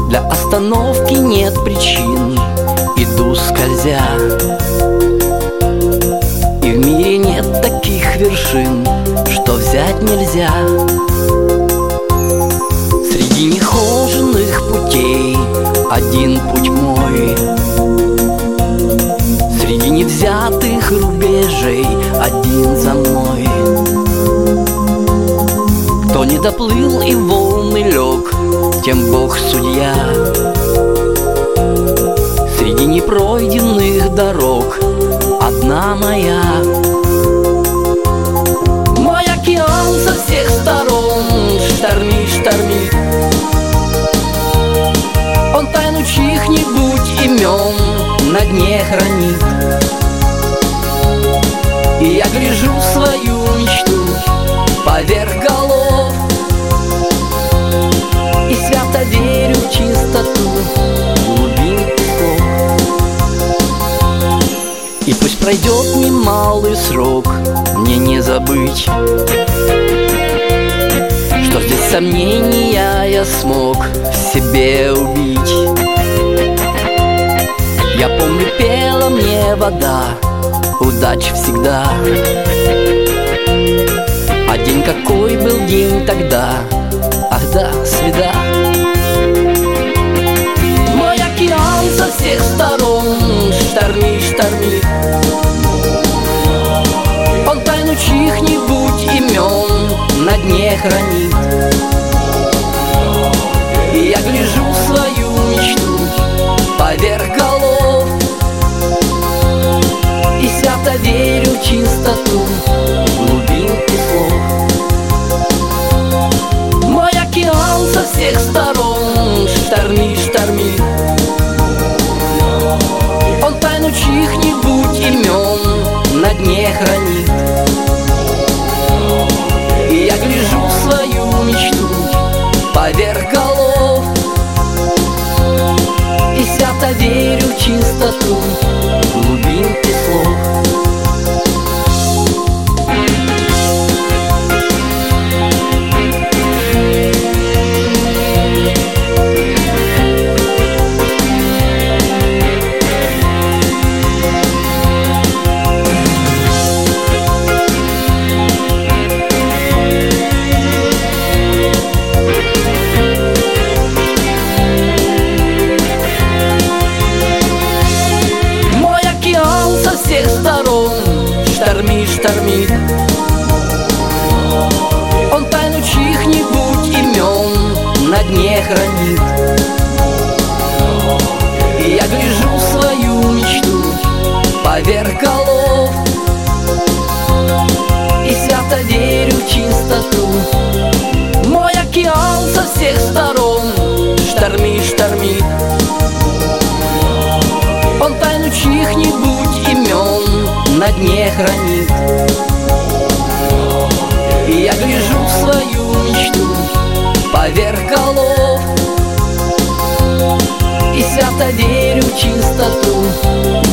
Для остановки нет причин, иду скользя. И в мире нет таких вершин, что взять нельзя. Среди нехоженных путей один путь мой, среди невзятых рубежей один за мной. Кто не доплыл и в волны лег, тем Бог судья. Среди непройденных дорог одна моя. Мой океан со всех сторон штормит, штормит. Он тайну чьих-нибудь имен на дне хранит. И я гляжу в свою мечту поверх голов и свято верю в чистоту глубин слов. И пусть пройдет немалый срок, мне не забыть, что здесь сомнения я смог в себе убить. Я помню, пела мне вода, удача всегда. А день какой был день тогда, ах да, свида. Мой океан со всех сторон штормит, штормит. Он тайну чьих-нибудь имен на дне хранит. И я гляжу в свою мечту поверх голов и свято верю в чистоту глубинки слов. Мой океан со всех сторон штормит, штормит. Он тайну чьих-нибудь имен на дне хранит. И я гляжу в свою мечту поверх голов и свято верю в чистоту глубинки слов. Штормит, штормит. Он тайну чьих-нибудь имен на дне хранит. И я гляжу в свою мечту поверх голов и свято верю в чистоту. Мой океан со всех сторон штормит, штормит. Он тайну чьих-нибудь имен на дне хранит. И я гляжу в свою мечту поверх голов и свято верю в чистоту